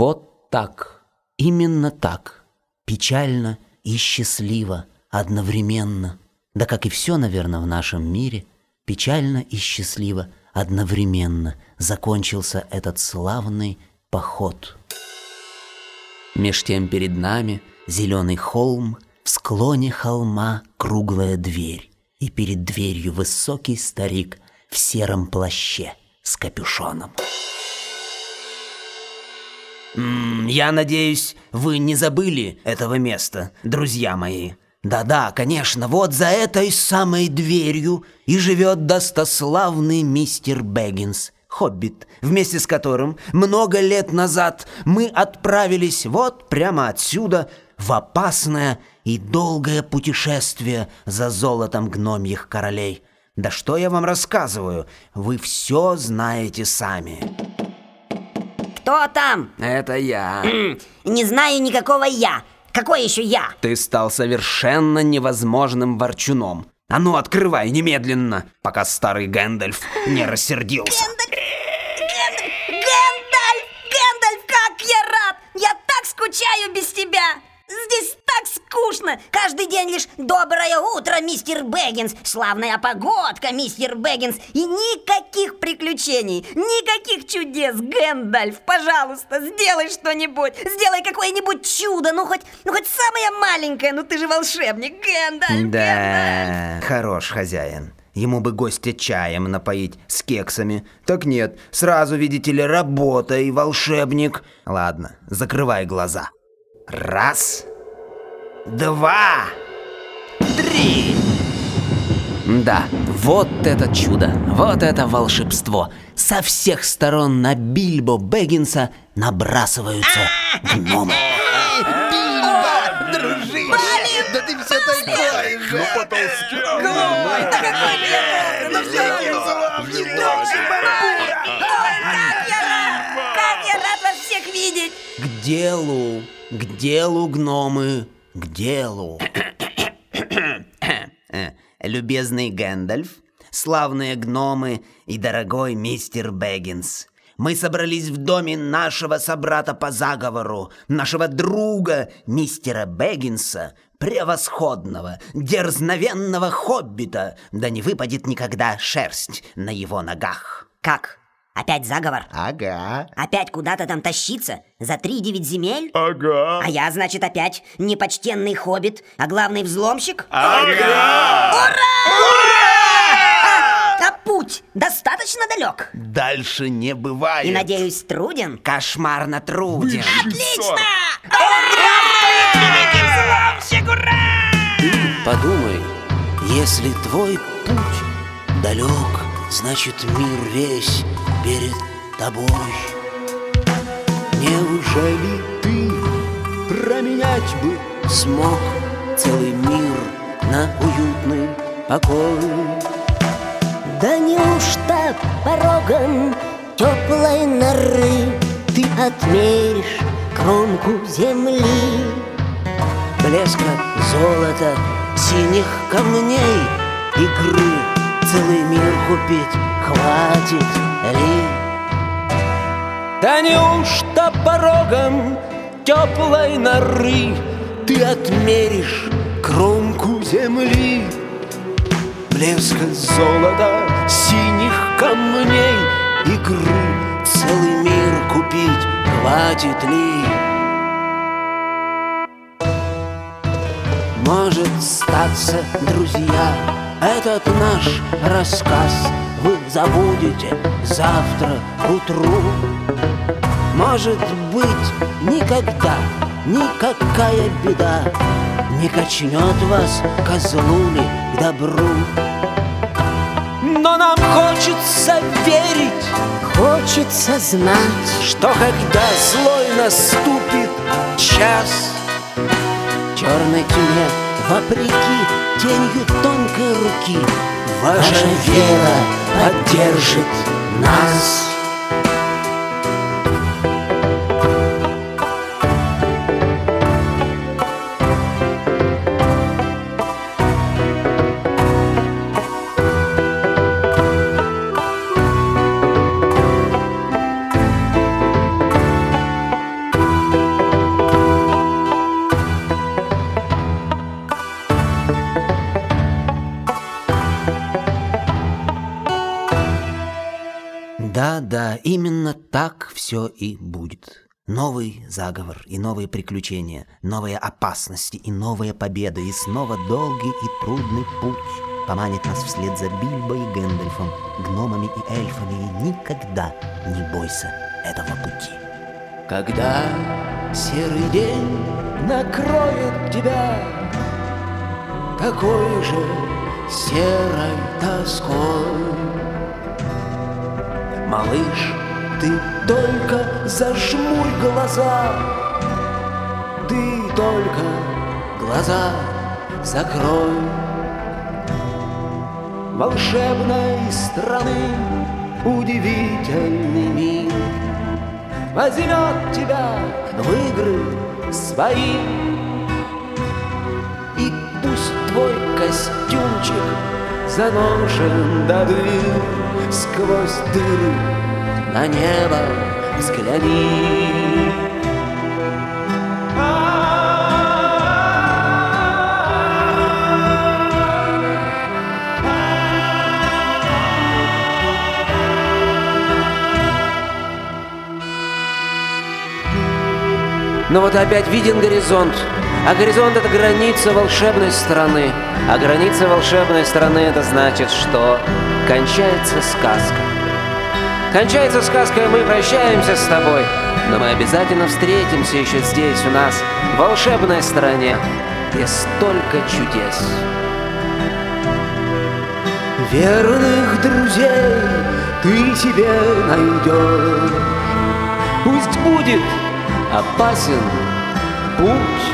Вот так, именно так, печально и счастливо одновременно, да как и все, наверное, в нашем мире, печально и счастливо одновременно закончился этот славный поход. Меж тем перед нами зеленый холм, в склоне холма круглая дверь, и перед дверью высокий старик в сером плаще с капюшоном. Я надеюсь, вы не забыли этого места, друзья мои. Да-да, конечно, вот за этой самой дверью и живет достославный мистер Бэггинс, хоббит, вместе с которым много лет назад мы отправились вот прямо отсюда в опасное и долгое путешествие за золотом гномьих королей. Да что я вам рассказываю, вы все знаете сами. Кто там? Это я. Не знаю никакого я. Какой еще я? Ты стал совершенно невозможным ворчуном. А ну, открывай немедленно, пока старый Гэндальф не рассердился. Гэндальф, как я рад! Я так скучаю без тебя! Здесь так скучно! Каждый день лишь доброе утро, мистер Бэггинс, славная погодка, мистер Бэггинс, и никаких приключений, никаких чудес, Гэндальф, пожалуйста, сделай что-нибудь, сделай какое-нибудь чудо, ну хоть самое маленькое, ну ты же волшебник, Гэндальф. Да, хорош хозяин. Ему бы гостя чаем напоить с кексами. Так нет, сразу, видите ли, работа и волшебник. Ладно, закрывай глаза. 1, 2, 3. Да, вот это чудо, вот это волшебство. Со всех сторон на Бильбо Бэггинса набрасываются гномы. Бильбо, дружище, да ты все такой же. Ну потолстел. Ой, да какой же я толстый, ну все, как я рад вас всех видеть. К делу, гномы, к делу. Любезный Гэндальф, славные гномы и дорогой мистер Бэггинс, мы собрались в доме нашего собрата по заговору, нашего друга мистера Бэггинса, превосходного, дерзновенного хоббита, да не выпадет никогда шерсть на его ногах. Как? Опять заговор? Ага. Опять куда-то там тащиться? За 3-9 земель? Ага. А я, значит, опять не почтенный хоббит, а главный взломщик? Ага. А путь достаточно далек? Дальше не бывает. И, надеюсь, труден? Кошмарно труден. Отлично! Подумай, если твой путь далек, значит мир весь перед тобой. Неужели ты променять бы смог целый мир на уютный покой? Да неужто порогом теплой норы ты отмеришь кромку земли? Блеска золота, синих камней, игры целый мир купить хватит ли? Да неужто порогом теплой норы ты отмеришь кромку земли? Блеска золота, синих камней, игры целый мир купить хватит ли? Может статься, друзья, этот наш рассказ вы забудете завтра к утру. Может быть, никогда, никакая беда не качнет вас ко злу ли к добру. Но нам хочется верить, Хочется знать, что когда злой наступит час, черной тьме, вопреки тенью тонкой руки, ваша вера поддержит нас. именно так все и будет. Новый заговор и новые приключения, новые опасности и новые победы, и снова долгий и трудный путь поманит нас вслед за Бильбо и Гэндальфом, гномами и эльфами, и никогда не бойся этого пути. Когда серый день накроет тебя такой же серой тоской, малыш, ты только зажмурь глаза, ты только глаза закрой. Волшебной страны удивительный мир возьмет тебя в игры свои. И пусть твой костюмчик заношен до дыр, сквозь дыры на небо взгляни. Но вот опять виден горизонт, а горизонт — это граница волшебной страны. А граница волшебной страны — это значит, что кончается сказка. Кончается сказка, и мы прощаемся с тобой, но мы обязательно встретимся еще здесь у нас, в волшебной стране, где столько чудес. Верных друзей ты себе найдешь, пусть будет опасен путь.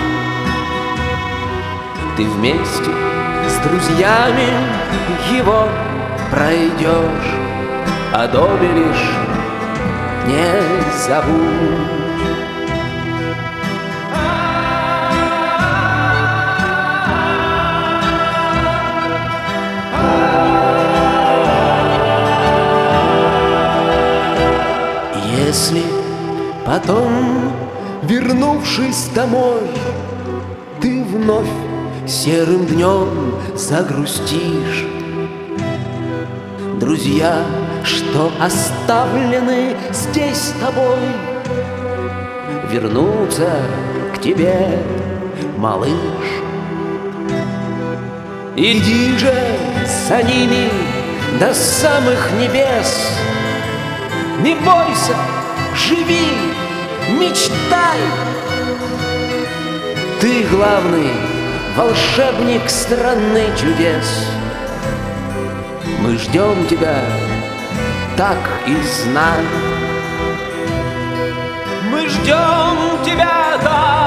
Ты вместе с друзьями его пройдешь, а доме лишь не забудь. Если потом, вернувшись домой, ты вновь серым днем загрустишь, друзья, что оставлены здесь тобой, вернутся к тебе, малыш. Иди же за ними до самых небес, не бойся, живи, мечтай. Ты главный волшебник страны чудес. Мы ждем тебя, так и знай. Мы ждем тебя, да.